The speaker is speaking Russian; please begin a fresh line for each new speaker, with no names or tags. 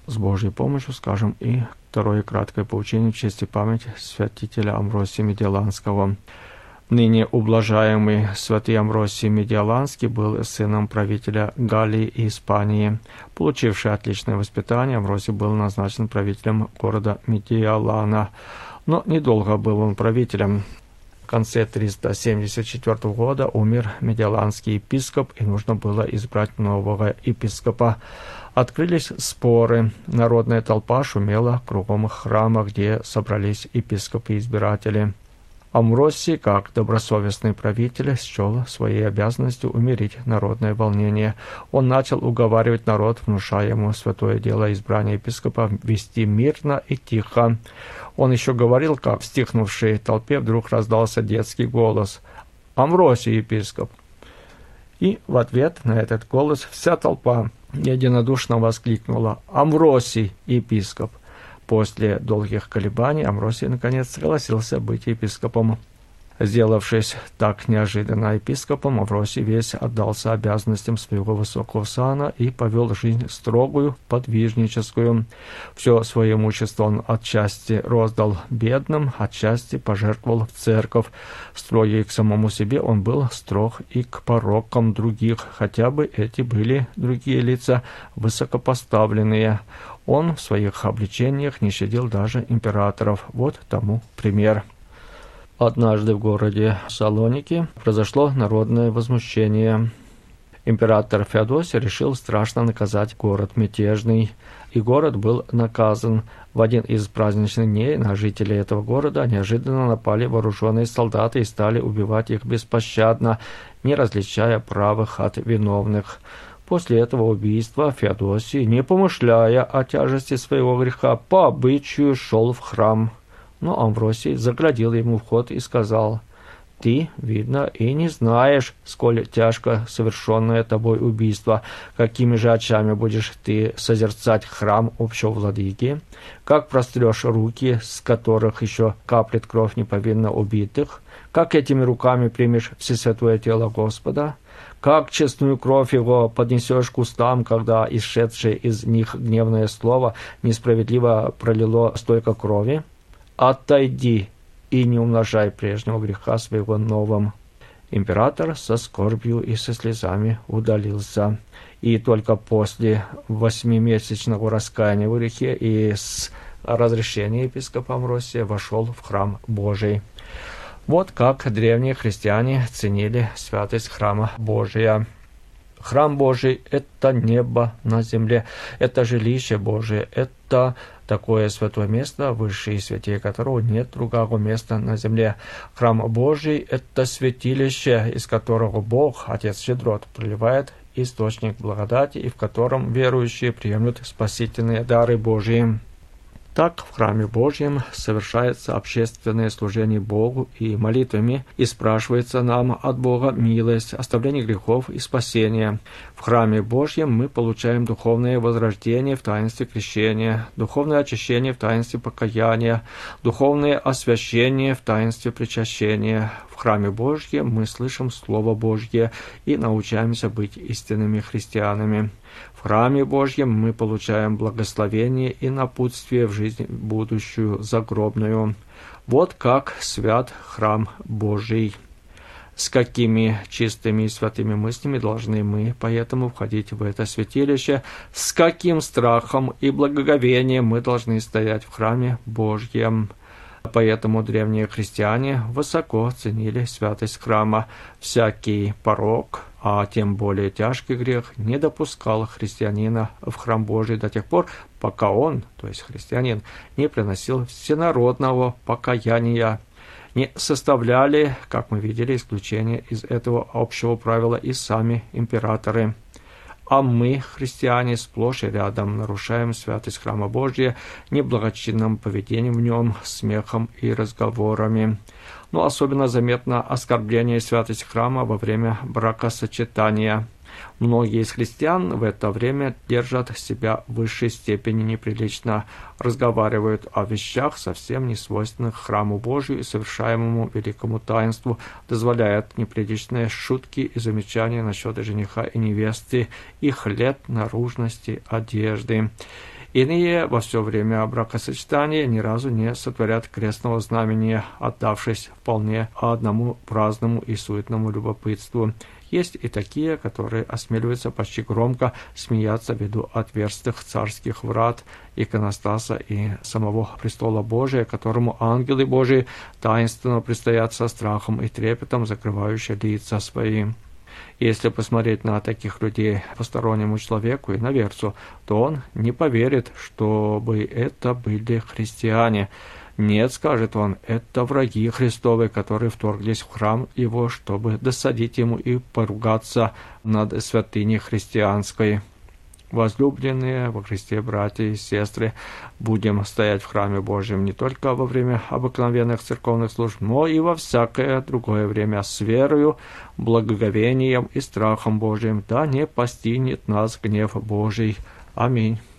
с Божьей помощью скажем и второе краткое поучение в честь и память святителя Амвросия Медиаланского. Ныне ублажаемый святый Амвросий Медиаланский был сыном правителя Галлии и Испании. Получивший отличное воспитание, Амвросий был назначен правителем города Медиалана. Но недолго был он правителем. В конце 374 года умер медиаланский епископ, и нужно было избрать нового епископа. Открылись споры. Народная толпа шумела кругом храма, где собрались епископы-избиратели. Амвросий, как добросовестный правитель, счел своей обязанностью умерить народное волнение. Он начал уговаривать народ, внушая ему святое дело избрания епископа, вести мирно и тихо. Он еще говорил, как в стихнувшей толпе вдруг раздался детский голос: «Амвросий, епископ!» И в ответ на этот голос вся толпа единодушно воскликнула: «Амвросий, епископ!» После долгих колебаний Амвросий, наконец, согласился быть епископом. Сделавшись так неожиданно епископом, Амвросий весь отдался обязанностям своего высокого сана и повел жизнь строгую, подвижническую. Все свое имущество он отчасти роздал бедным, отчасти пожертвовал в церковь. Строгий к самому себе, он был строг и к порокам других, хотя бы эти были другие лица высокопоставленные. Он в своих обличениях не щадил даже императоров. Вот тому пример. Однажды в городе Салоники произошло народное возмущение. Император Феодосий решил страшно наказать город мятежный, и город был наказан. В один из праздничных дней на жителей этого города неожиданно напали вооруженные солдаты и стали убивать их беспощадно, не различая правых от виновных. После этого убийства Феодосий, не помышляя о тяжести своего греха, по обычаю шел в храм. Но Амвросий заградил ему вход и сказал: «Ты, видно, и не знаешь, сколь тяжко совершенное тобой убийство. Какими же очами будешь ты созерцать храм общего владыки? Как прострешь руки, с которых еще каплет кровь неповинно убитых? Как этими руками примешь всесвятое тело Господа? Как честную кровь его поднесешь к устам, когда исшедшее из них гневное слово несправедливо пролило столько крови? Отойди и не умножай прежнего греха своего новым». Император со скорбью и со слезами удалился. И только после 8-месячного раскаяния в грехе и с разрешения епископа Амвросия вошел в храм Божий. Вот как древние христиане ценили святость храма Божия. Храм Божий – это небо на земле, это жилище Божие, это такое святое место, выше и святее которого нет другого места на земле. Храм Божий – это святилище, из которого Бог, Отец Щедрот, проливает источник благодати, и в котором верующие приемлют спасительные дары Божии. Так в храме Божьем совершается общественное служение Богу и молитвами, и спрашивается нам от Бога милость, оставление грехов и спасение. В храме Божьем мы получаем духовное возрождение в таинстве крещения, духовное очищение в таинстве покаяния, духовное освящение в таинстве причащения. В храме Божьем мы слышим Слово Божье и научаемся быть истинными христианами. В храме Божьем мы получаем благословение и напутствие в жизнь будущую загробную. Вот как свят храм Божий. С какими чистыми и святыми мыслями должны мы поэтому входить в это святилище, с каким страхом и благоговением мы должны стоять в храме Божьем. Поэтому древние христиане высоко ценили святость храма. Всякий порок, а тем более тяжкий грех, не допускал христианина в храм Божий до тех пор, пока он, то есть христианин, не приносил всенародного покаяния. Не составляли, как мы видели, исключения из этого общего правила и сами императоры. А мы, христиане, сплошь и рядом нарушаем святость храма Божия неблагочинным поведением в нем, смехом и разговорами. Но особенно заметно оскорбление святости храма во время бракосочетания. Многие из христиан в это время держат себя в высшей степени неприлично, разговаривают о вещах, совсем не свойственных храму Божию и совершаемому великому таинству, дозволяют неприличные шутки и замечания насчет жениха и невесты, их лет, наружности, одежды. Иные во все время бракосочетания ни разу не сотворят крестного знамения, отдавшись вполне одному праздному и суетному любопытству. Есть и такие, которые осмеливаются почти громко смеяться ввиду отверстых царских врат, иконостаса и самого престола Божия, которому ангелы Божии таинственно предстоят со страхом и трепетом, закрывающие лица свои. Если посмотреть на таких людей постороннему человеку и наверцу, то он не поверит, чтобы это были христиане. Нет, скажет он, это враги Христовы, которые вторглись в храм его, чтобы досадить ему и поругаться над святыней христианской. Возлюбленные во Христе, братья и сестры, будем стоять в храме Божьем не только во время обыкновенных церковных служб, но и во всякое другое время с верою, благоговением и страхом Божиим, да не постигнет нас гнев Божий. Аминь.